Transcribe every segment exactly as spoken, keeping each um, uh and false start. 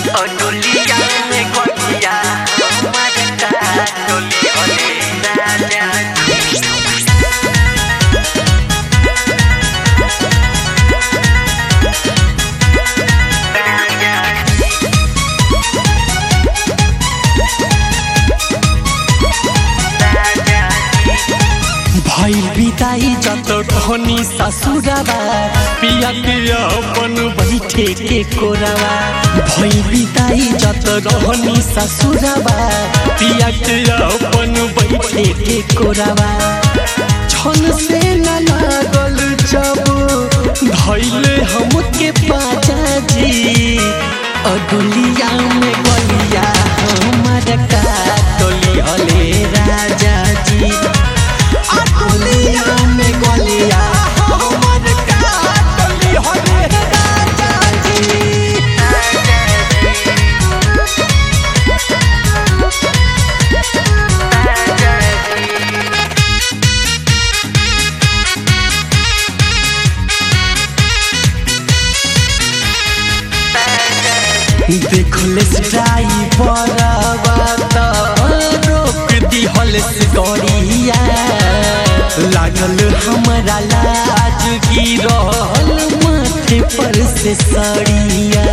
और डोलिया में गोलिया हमारे का डोली ओले राजा भइल बिदाई जत धनी ससुराबा पिया के अपन बैठे के कोरावा भइल बिदाई जत धनी ससुराबा पिया के अपन बैठे के कोरावा छन से न लागल जब धइले हमके पाजा जी अडुलिया में गलिया हमर का टोली हले राजा जी अडुलिया में गलिया हमर का टोली हले राजा जी देखले ड्राइवरवा त रोक दिहल गड़िया लागल हमरा लाज गिरल माथे पर से सड़िया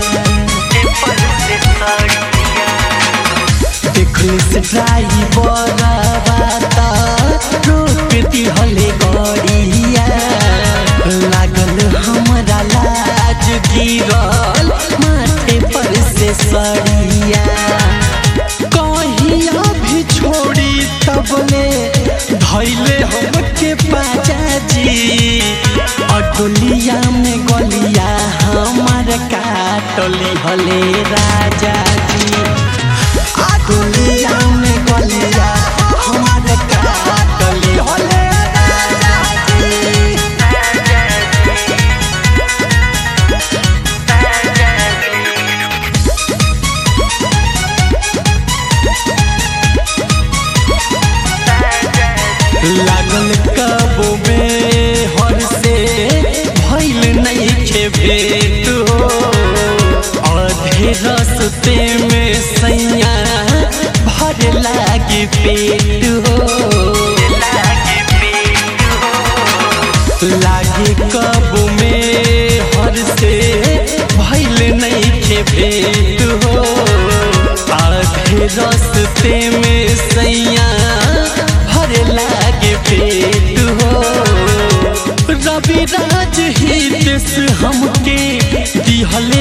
देखले ड्राइवरवा त रोक दिहल गड़िया लागल हमरा लाज गिरल माथे पर से सड़िया कहिया भी छोड़ी तबले धैले हमके पाजा जी अडुलिया में गलिया हमार काटली हले राजा जी अडुलिया में गलिया हमार काटली हले राजा जी लागल कबो में हर से भइल नइखे भेट हो आधे रस्ते में सैया भर लागे पेट हो लागे कबो में हर से भइल नइखे भेट हो आधे रस्ते में सैया लागे पेट हो रवि राज हितेश हमके दिहल